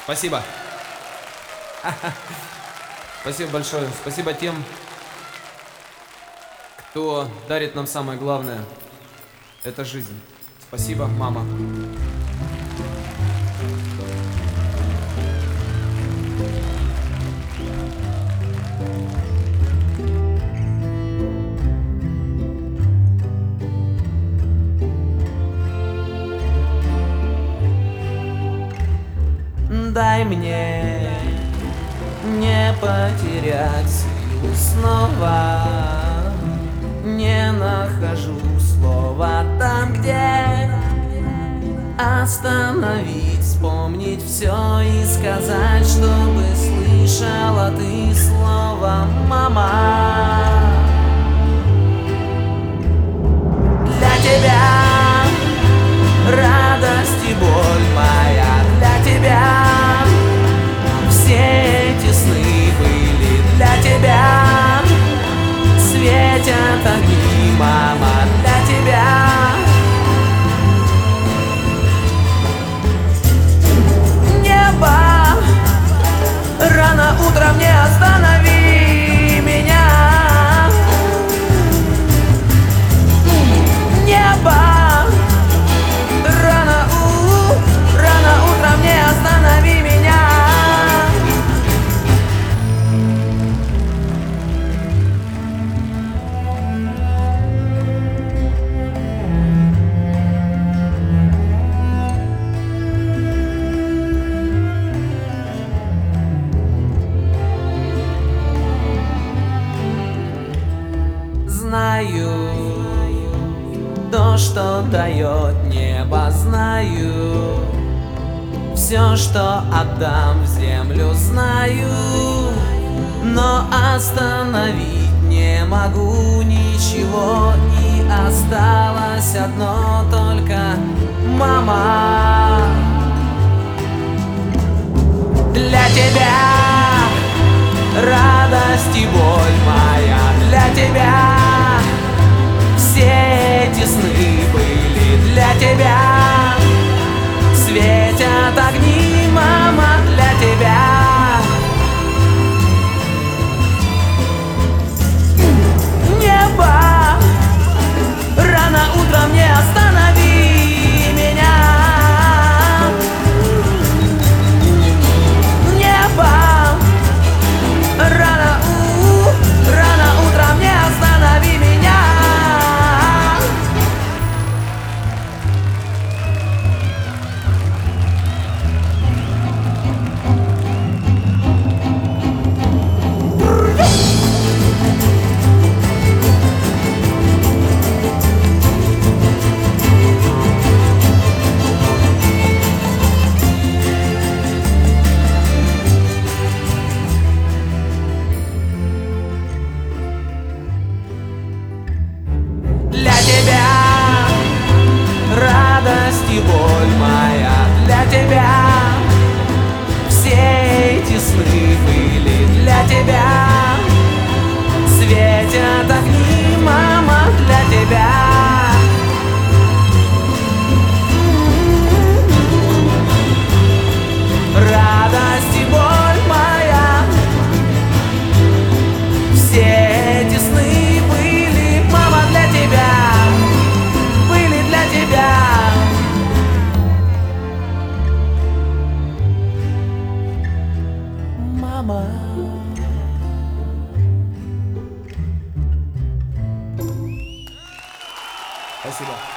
Спасибо. Спасибо большое. Спасибо тем, кто дарит нам самое главное. Это жизнь. Спасибо, мама. Дай мне не потерять силу снова. Не нахожу слова там, где остановить, вспомнить все и сказать, чтобы слышала ты слово «мама». Для тебя радость и боль моя, для тебя все эти сны были, для тебя светят огни, мама, для тебя. Небо, рано утром не останови меня. Небо, рано утром не останови меня. Знаю то, что дает небо, знаю все, что отдам в землю, знаю, но остановить не могу ничего, и осталось одно только мама. Для тебя радость и боль моя, для тебя все эти сны были, для тебя светят огни, мама, для тебя. Небо, рано утром не останови меня. Небо, рано утром не останови меня. Для тебя радость и боль моя, для тебя все эти сны были, для тебя светят огни, мама, для тебя. Радость и боль моя, все эти сны были, мама, для тебя, были для тебя. Мама. Спасибо.